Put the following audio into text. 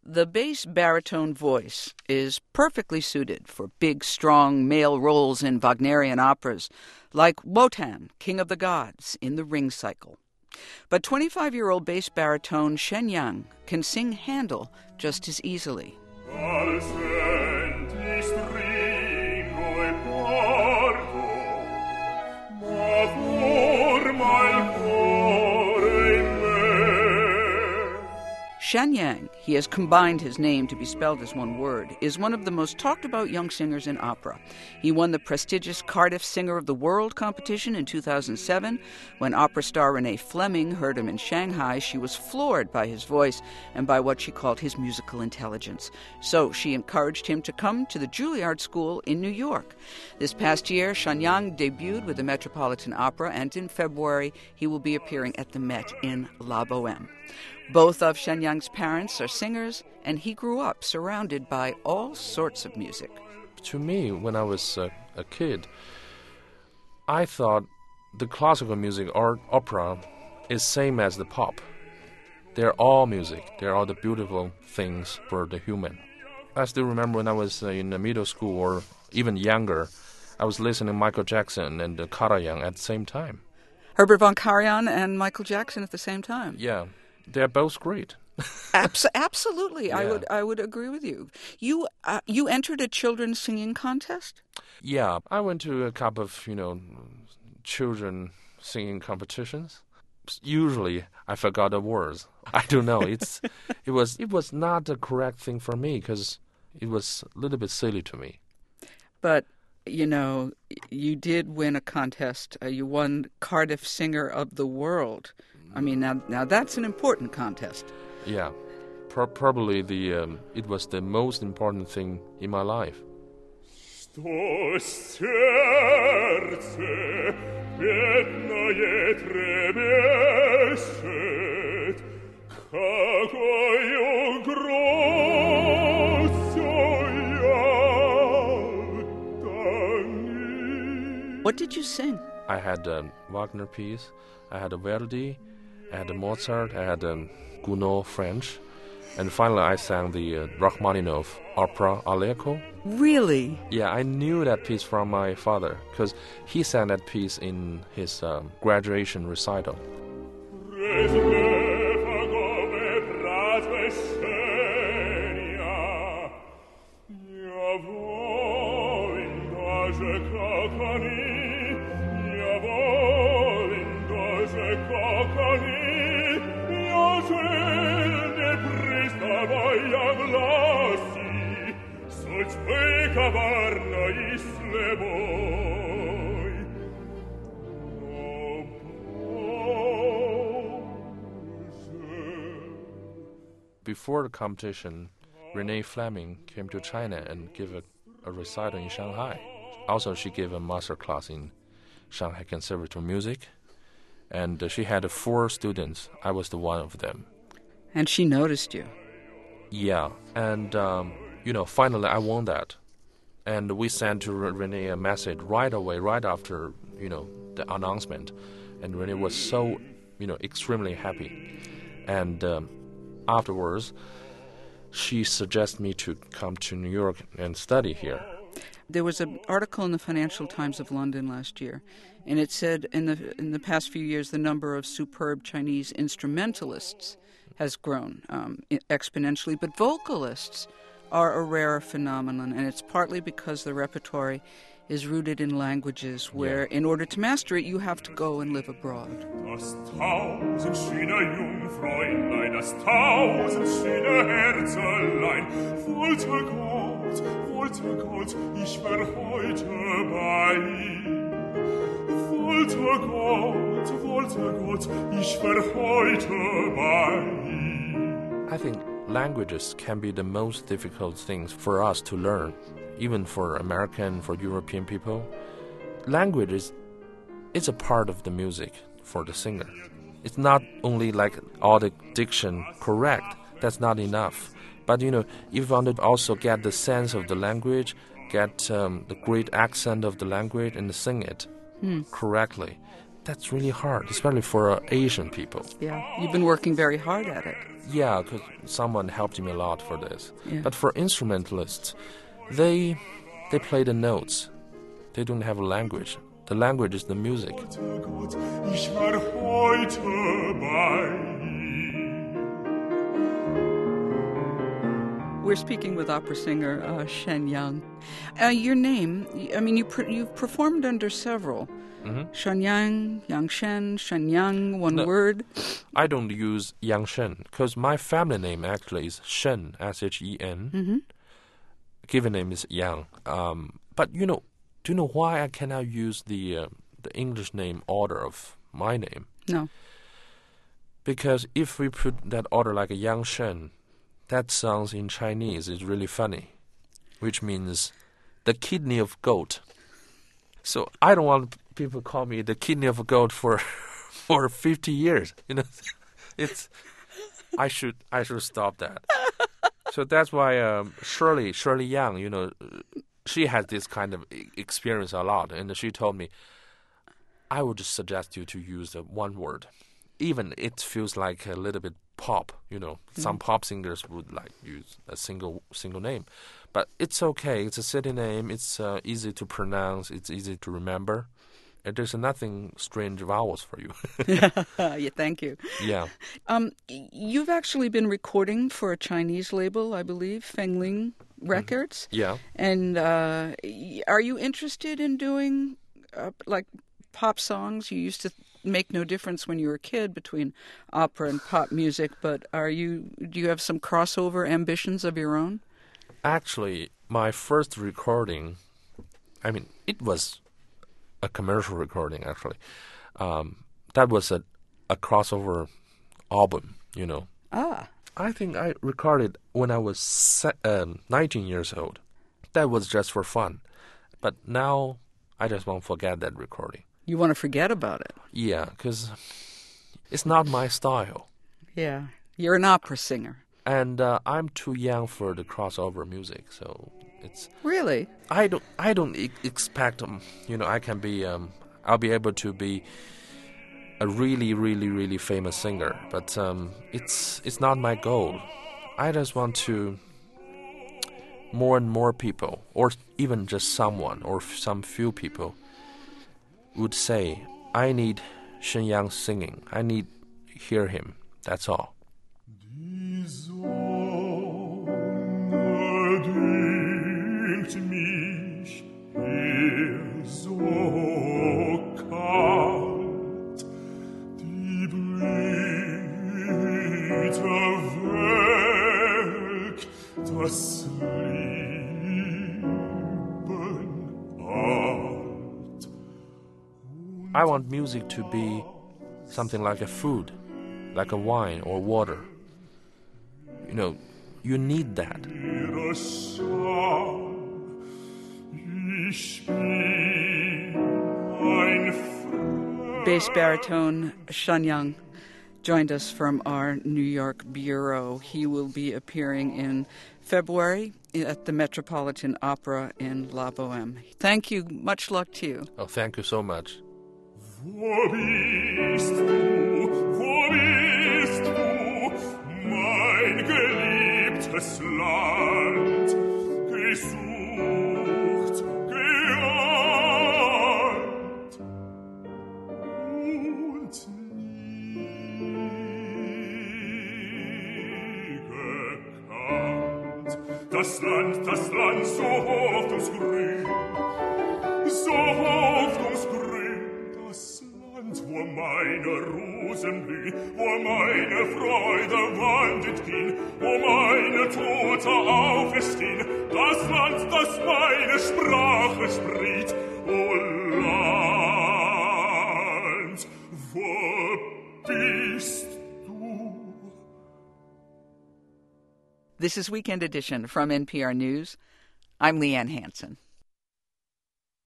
The bass baritone voice is perfectly suited for big, strong male roles in Wagnerian operas, like Wotan, King of the Gods, in the Ring Cycle. But 25-year-old bass baritone Shen Yang can sing Handel just as easily. Shen Yang, he has combined his name to be spelled as one word, is one of the most talked about young singers in opera. He won the prestigious Cardiff Singer of the World competition in 2007. When opera star Renee Fleming heard him in Shanghai, she was floored by his voice and by what she called his musical intelligence. So she encouraged him to come to the Juilliard School in New York. This past year, Shen Yang debuted with the Metropolitan Opera, and in February he will be appearing at the Met in La Boheme. Both of Shen Yang's parents are singers, and he grew up surrounded by all sorts of music. To me, when I was a kid, I thought the classical music or opera is same as the pop. They're all music. They're all the beautiful things for the human. I still remember when I was in the middle school or even younger, I was listening to Michael Jackson and Karajan at the same time. Herbert von Karajan and Michael Jackson at the same time. Yeah. They're both great. Absolutely, Yeah. I would agree with you. You entered a children's singing contest? Yeah, I went to a couple of children singing competitions. Usually, I forgot the words. I don't know. It was not the correct thing for me because it was a little bit silly to me. But you did win a contest. You won Cardiff Singer of the World. I mean, now that's an important contest. Yeah, probably it was the most important thing in my life. What did you sing? I had a Wagner piece, I had a Verdi, I had a Mozart, I had a Gounod French, and finally I sang the Rachmaninoff opera Allegro. Really? Yeah, I knew that piece from my father because he sang that piece in his graduation recital. Before the competition, Renee Fleming came to China and gave a recital in Shanghai. Also, she gave a master class in Shanghai Conservatory Music, and she had 4 students. I was the one of them. And she noticed you. Yeah, and finally I won that, and we sent to Renee a message right away, right after the announcement, and Renee was so extremely happy, and afterwards she suggested me to come to New York and study here. There was an article in the Financial Times of London last year, and it said in the past few years the number of superb Chinese instrumentalists has grown exponentially, but vocalists are a rare phenomenon, and it's partly because the repertory is rooted in languages where, in order to master it, you have to go and live abroad. Das tausend schöne Jungfräulein, das tausend schöne Herzelein, wollte Gott, ich wär heute bei ihm. Wollte Gott, ich wär heute bei ihm. I think languages can be the most difficult things for us to learn, even for American, for European people. Language is a part of the music for the singer. It's not only like all the diction correct, that's not enough. But if you want to also get the sense of the language, get the great accent of the language and sing it correctly, that's really hard, especially for Asian people. Yeah, you've been working very hard at it. Yeah, because someone helped me a lot for this. Yeah. But for instrumentalists, they play the notes. They don't have a language. The language is the music. Gott, ich war heute bei We're speaking with opera singer Shen Yang. Your name, I mean, you've performed under several. Shen Yang, Yang Shen, Shen Yang, one word. I don't use Yang Shen because my family name actually is Shen, S-H-E-N. Given name is Yang. But do you know why I cannot use the English name order of my name? No. Because if we put that order like a Yang Shen, that sounds in Chinese is really funny, which means the kidney of goat. So I don't want people to call me the kidney of a goat for 50 years. It's I should stop that. So that's why Shirley Yang, she has this kind of experience a lot, and she told me, I would just suggest you to use the one word. Even it feels like a little bit pop, Some pop singers would use a single name. But it's okay. It's a city name. It's easy to pronounce. It's easy to remember. And there's nothing strange vowels for you. Yeah, thank you. Yeah. You've actually been recording for a Chinese label, I believe, Fengling Records. Yeah. And are you interested in doing pop songs? You used to make no difference when you were a kid between opera and pop music, but do you have some crossover ambitions of your own? Actually, my first recording, it was a commercial recording, actually. That was a crossover album, Ah. I think I recorded when I was 19 years old. That was just for fun. But now I just won't forget that recording. You want to forget about it? Yeah, because it's not my style. Yeah. You're an opera singer. And I'm too young for the crossover music, so it's... Really? I don't expect, I can be... I'll be able to be a really, really, really famous singer, but it's not my goal. I just want to... more and more people, or even just someone, or some few people, would say, I need Shen Yang singing. I need to hear him. That's all. Die Sonne dünkt mich so kalt, die Blüte welk das Leben alt. I want music to be something like a food, like a wine or water. You need that. Bass baritone Shen Yang joined us from our New York bureau. He will be appearing in February at the Metropolitan Opera in La Boheme. Thank you. Much luck to you. Oh, thank you so much. Wo bist du, mein geliebtes Land, gesucht, geahnt und nie gekannt. Das Land so hoffnungsgrün, wo meine Rosen blühen, wo meine Freude wandert hin, wo meine Tote auferstehen, das Land, das meine Sprache spricht, o Land, wo bist du? This is Weekend Edition from NPR News. I'm Leanne Hansen.